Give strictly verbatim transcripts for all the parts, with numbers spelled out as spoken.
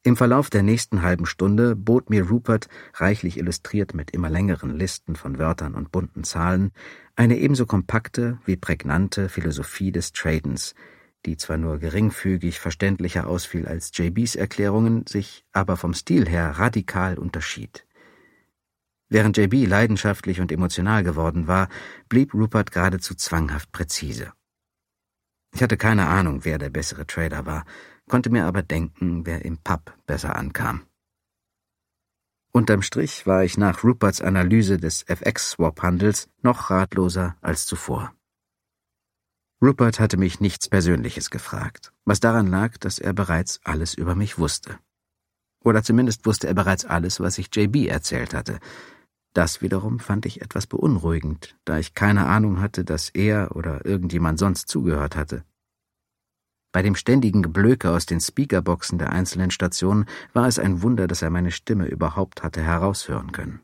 Im Verlauf der nächsten halben Stunde bot mir Rupert, reichlich illustriert mit immer längeren Listen von Wörtern und bunten Zahlen, eine ebenso kompakte wie prägnante Philosophie des Tradens, die zwar nur geringfügig verständlicher ausfiel als J Bs Erklärungen, sich aber vom Stil her radikal unterschied. Während J B leidenschaftlich und emotional geworden war, blieb Rupert geradezu zwanghaft präzise. Ich hatte keine Ahnung, wer der bessere Trader war, konnte mir aber denken, wer im Pub besser ankam. Unterm Strich war ich nach Ruperts Analyse des F X-Swap-Handels noch ratloser als zuvor. Rupert hatte mich nichts Persönliches gefragt, was daran lag, dass er bereits alles über mich wusste. Oder zumindest wusste er bereits alles, was ich J B erzählt hatte. Das wiederum fand ich etwas beunruhigend, da ich keine Ahnung hatte, dass er oder irgendjemand sonst zugehört hatte. Bei dem ständigen Geblöke aus den Speakerboxen der einzelnen Stationen war es ein Wunder, dass er meine Stimme überhaupt hatte heraushören können.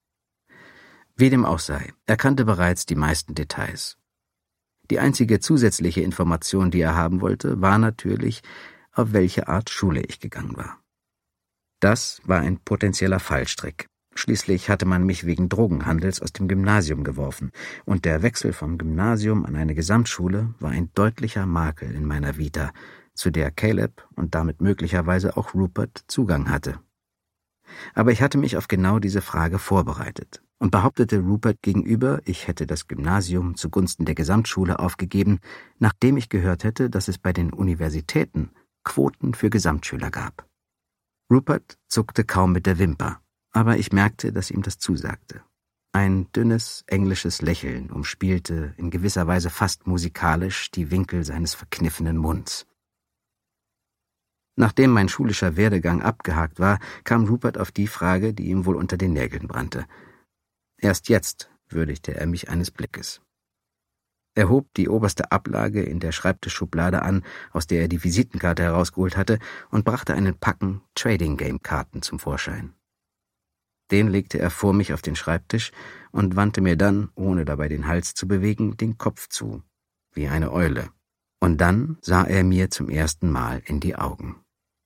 Wie dem auch sei, er kannte bereits die meisten Details. Die einzige zusätzliche Information, die er haben wollte, war natürlich, auf welche Art Schule ich gegangen war. Das war ein potenzieller Fallstrick. Schließlich hatte man mich wegen Drogenhandels aus dem Gymnasium geworfen, und der Wechsel vom Gymnasium an eine Gesamtschule war ein deutlicher Makel in meiner Vita, zu der Caleb und damit möglicherweise auch Rupert Zugang hatte. Aber ich hatte mich auf genau diese Frage vorbereitet und behauptete Rupert gegenüber, ich hätte das Gymnasium zugunsten der Gesamtschule aufgegeben, nachdem ich gehört hätte, dass es bei den Universitäten Quoten für Gesamtschüler gab. Rupert zuckte kaum mit der Wimper, aber ich merkte, dass ihm das zusagte. Ein dünnes, englisches Lächeln umspielte in gewisser Weise fast musikalisch die Winkel seines verkniffenen Munds. Nachdem mein schulischer Werdegang abgehakt war, kam Rupert auf die Frage, die ihm wohl unter den Nägeln brannte. Erst jetzt würdigte er mich eines Blickes. Er hob die oberste Ablage in der Schreibtischschublade an, aus der er die Visitenkarte herausgeholt hatte, und brachte einen Packen Trading-Game-Karten zum Vorschein. Den legte er vor mich auf den Schreibtisch und wandte mir dann, ohne dabei den Hals zu bewegen, den Kopf zu, wie eine Eule. Und dann sah er mir zum ersten Mal in die Augen.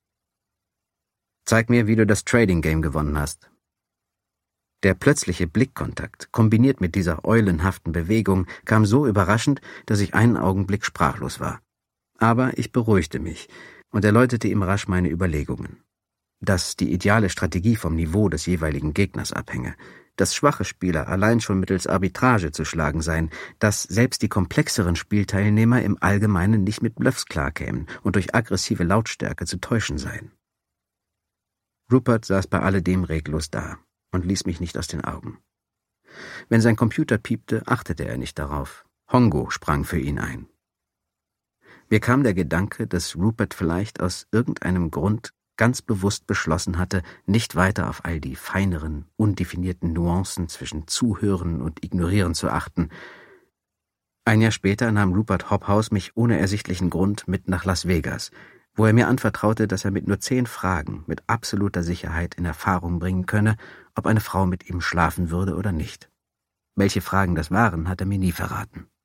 »Zeig mir, wie du das Trading-Game gewonnen hast.« Der plötzliche Blickkontakt, kombiniert mit dieser eulenhaften Bewegung, kam so überraschend, dass ich einen Augenblick sprachlos war. Aber ich beruhigte mich und erläuterte ihm rasch meine Überlegungen. Dass die ideale Strategie vom Niveau des jeweiligen Gegners abhänge, dass schwache Spieler allein schon mittels Arbitrage zu schlagen seien, dass selbst die komplexeren Spielteilnehmer im Allgemeinen nicht mit Bluffs klarkämen und durch aggressive Lautstärke zu täuschen seien. Rupert saß bei alledem reglos da und ließ mich nicht aus den Augen. Wenn sein Computer piepte, achtete er nicht darauf. Hongo sprang für ihn ein. Mir kam der Gedanke, dass Rupert vielleicht aus irgendeinem Grund ganz bewusst beschlossen hatte, nicht weiter auf all die feineren, undefinierten Nuancen zwischen Zuhören und Ignorieren zu achten. Ein Jahr später nahm Rupert Hobhouse mich ohne ersichtlichen Grund mit nach Las Vegas, wo er mir anvertraute, dass er mit nur zehn Fragen mit absoluter Sicherheit in Erfahrung bringen könne, ob eine Frau mit ihm schlafen würde oder nicht. Welche Fragen das waren, hat er mir nie verraten.